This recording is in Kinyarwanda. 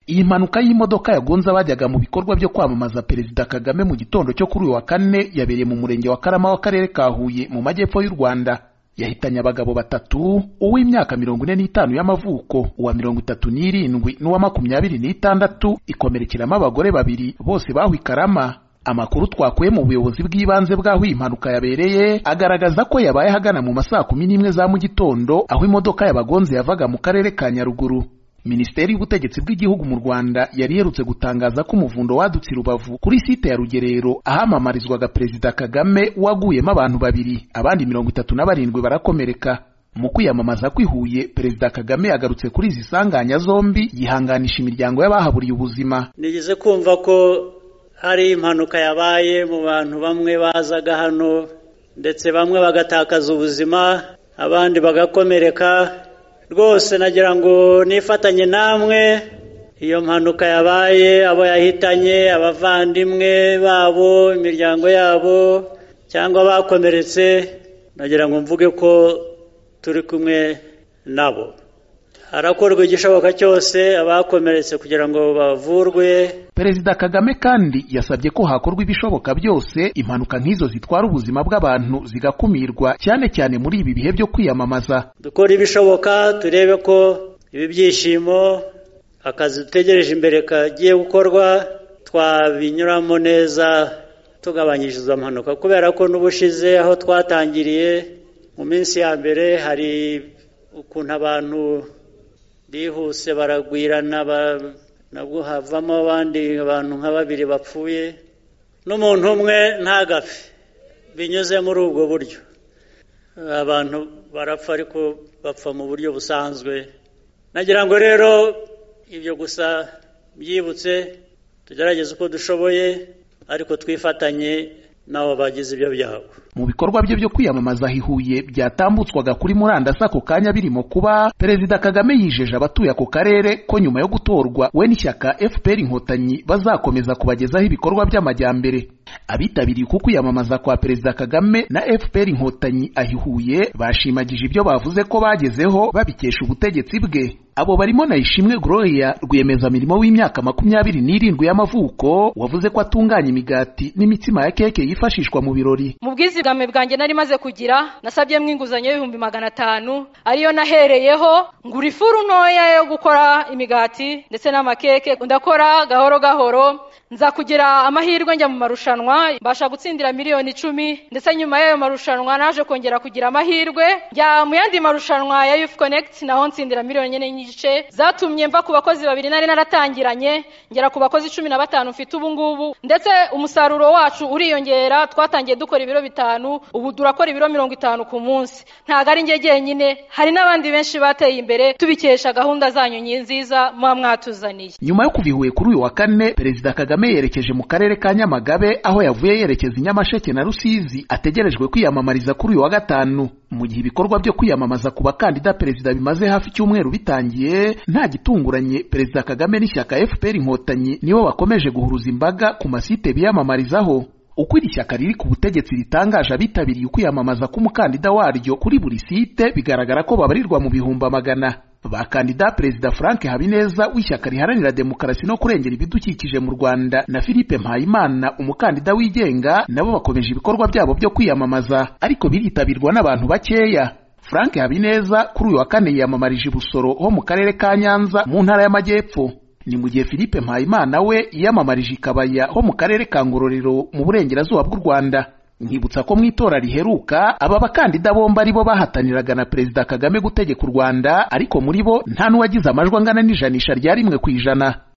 Iyi mpanuka y'imodoka yagonze abajyaga mu bikorwa byo kwamamaza Perezida Kagame mu gitondo cyo kuri uyu wa kane yabereye mu murenge wa Karama w'akarere ka Huye mu majyepfo y'u Rwanda. Yahitanye abagabo batatu, uw'imyaka 45 y'amavuko, uwa 37 n'uwa 26, ikomerekeramo abagore babiri bose bahu Karama. Amakuru twakuye mu buyobozi bw'ibanze bw'aho iyi mpanuka yabereye agaragaza ko yabaye hagana mu masaa 11 za mu gitondo aho imodoka yabagonze yavaga mu karere ka Nyaruguru. Minisiteri y'ubutegetsi bw'igihugu mu Rwanda yari yerutse gutangaza ko umuvundo wadutse Rubavu kuri site ya Rugerero ahamamarizwaga Perezida Kagame waguyemo abantu babiri, abandi 37 barakomereka. Mu kwiyamamaza kwihuye, Perezida Kagame yagarutse kuri izi sanganya zombi yihanganisha imiryango y'abahaburiye ubuzima. Nigeze kumva ko hari impanuka yabaye mu bantu bamwe bazaga hano ndetse bamwe bagatakaza ubuzima abandi bagakomereka. Rwose nagira ngo nifatanye namwe iyo mpanuka yabaye, abo yahitanye, abavandimwe babo, imiryango yabo cyangwa bakomeretse, nagira ngo mvuge ko turi kumwe nabo. Harakorwa igishoboka cyose abakomeretse kugira ngo bavurwe. Perezida Kagame kandi yasabye ko hakorwa ibishoboka byose impanuka nk'izo zitwara ubuzima bw'abantu zigakumirwa, cyane cyane muri ibi bihe byo kwiyamamaza. Dukora ibishoboka turebe ko ibi byishimo akazi dutegereje imbere kagiye gukorwa twabinyuramo neza tugabanyije izo mpanuka, kubera ko n'ubushize aho twatangiriye mu minsi ya mbere hari ukuntu abantu bihuse baragwirana, nabwo havamo abandi abantu nka babiri bapfuye n'umuntu umwe ntagapfe. Binyuze muri ubwo buryo abantu barapfa, ariko bapfa mu buryo busanzwe. Nagira ngo rero ibyo gusa byibutse tugerageze uko dushoboye, ariko twifatanye nabo bagize ibyo byago. Mu bikorwa bye byo kwiyamamaza hihuye byatambutswaga kuri murandasi ako kanya birimo kuba Perezida Kagame yijeje abatuye ako karere ko nyuma yo gutorwa we n'ishyaka FPR Inkotanyi bazakomeza kubagezaho ibikorwa by'amajyambere. Abitabiriye ku kwiyamamaza kwa Perezida Kagame na FPR Inkotanyi ahihuye bashimagije ibyo bavuze ko bagezeho babikesha ubutegetsi bwe. Abo barimo Nayishimwe Gloria, rwiyemezamirimo w'imyaka 27 y'amavuko, wavuze ko atunganya imigati n'imitsima ya keke yifashishwa mu birori. Mu bwizigame bwanjye nari maze kugira nasabye mwinguzanyo y'500 ariyo nahereyeho ngura ifuru ntoya yo gukora imigati ndetse n'amakeke, ndakora gahoro gahoro nza kugira amahirwe njya mu marushanwa mbasha gutsindira miliyoni 10, ndetse nyuma y'ayo marushanwa naje kongera kugira amahirwe njya mu yandi marushanwa ya Youth Connect naho ntsindira miliyoni 4 zatumye mva ku bakozi babiri nari naratangiranye ngera ku bakozi 15 mfite ubu ngubu, ndetse umusaruro wacu uriyongera. Twatangiye dukora ibiro 5, ubu durakora ibiro 50 ku munsi. Ntago ari njye nyine, hari n'abandi benshi bateye imbere tubikesha gahunda zanyu nziza muba mwatuzaniye. Nyuma yo kuvihuye kuri uyu wa kane, Perezida Kagame yerekeje mu karere ka Nyamagabe aho yavuye yerekeza i Nyamasheke na Rusizi, ategerejwe kwiyamamariza kuri uyu wa gatanu. Mu gihe ibikorwa byo kwiyamamaza ku bakandida perezida bimaze hafi cyumweru bitangiye, nta gitunguranye Perezida Kagame n'ishyaka FPR Inkotanyi nibo bakomeje guhuruza imbaga ku masite biyamamarizaho. Uko iri shyaka riri ku butegetsi ritangaje abitabiriye kwiyamamaza k'umukandida waryo kuri buri site, bigaragara ko babarirwa mu bihumbi amagana. Bakandida Perezida Frank Habineza w'ishyaka riharanira demokarasi no kurengera ibidukikije mu Rwanda na Philippe Mpayimana umukandida wigenga nabo bakomeje ibikorwa byabo byo kwiyamamaza, ariko biritabirwa n'abantu bakeya. Frank Habineza kuri uyu wa kane yiyamamarije i Busoro ho mu karere ka Nyanza mu ntara y'Amajyepfo, ni mu gihe Philippe Mpayimana we yiyamamarije i Kabaya ho mu karere ka Ngororero mu burengerazuba bw'u Rwanda. Nkibutsa ko mu itora riheruka aba bakandida bombi ari bo bahataniraga na Perezida Kagame gutegeka u Rwanda, ariko muri bo nta n'uwagize amajwi angana n'ijanisha rya 1%.